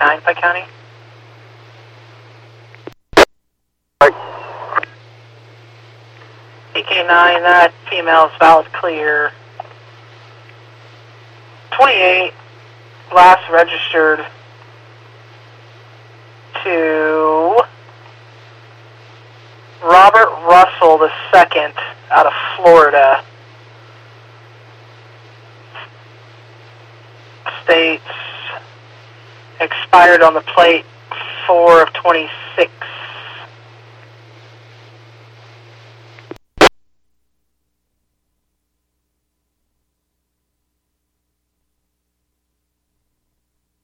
PK9, Pike County. PK9, that female is valid clear. 28, last registered to Robert Russell II out of Florida. States expired on the plate 4 of 26.